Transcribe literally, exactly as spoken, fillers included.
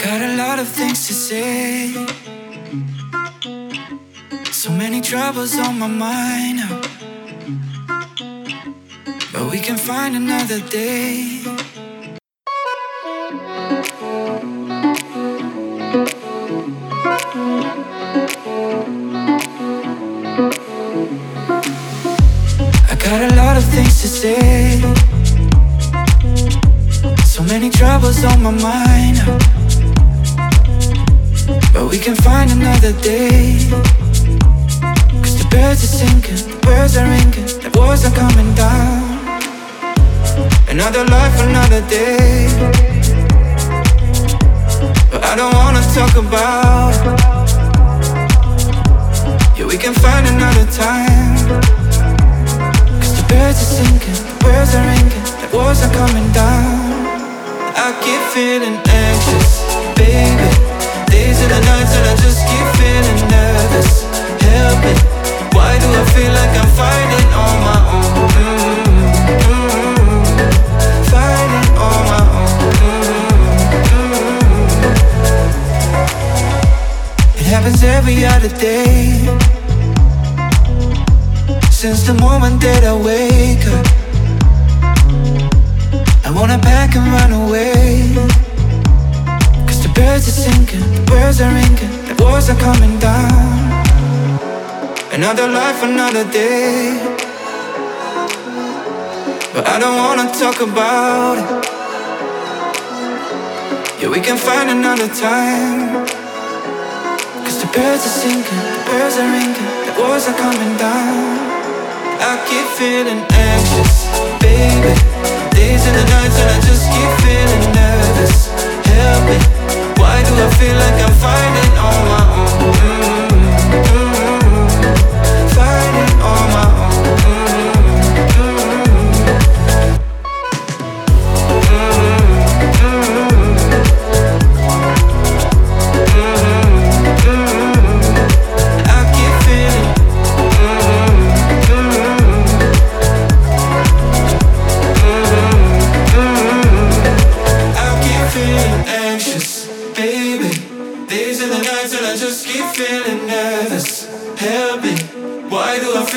got a lot of things to say. So many troubles on my mind now, but we can find another day. I got a lot of things to say. So many troubles on my mind now, but we can find another day. Cause the birds are singing, the birds are ringing, the wars are coming down. Another life, another day. But I don't wanna talk about it. Yeah, we can find another time. Cause the birds are singing, the birds are ringing, the wars are coming down. I keep feeling anxious, baby. Days and the nights and I just keep feeling nervous. Help me, why do I feel like I'm fighting on my own? Mm-hmm. Fighting on my own. Mm-hmm. It happens every other day. Since the moment that I wake up, I wanna pack and run away. Cause the birds are singing, the birds are ringing, the wars are coming down. Another life, another day. But I don't wanna talk about it. Yeah, we can find another time. Cause the birds are singing, the birds are ringing, the wars are coming down. I keep feeling anxious, baby. Days and the nights and I just keep feeling nervous. Help me, why do I feel like I'm fighting on my own? Mm-hmm. Fighting on my own. Mm-hmm. I keep feeling. Anxious, baby. Days and the nights and I just keep feeling nervous. Help me, why do I feel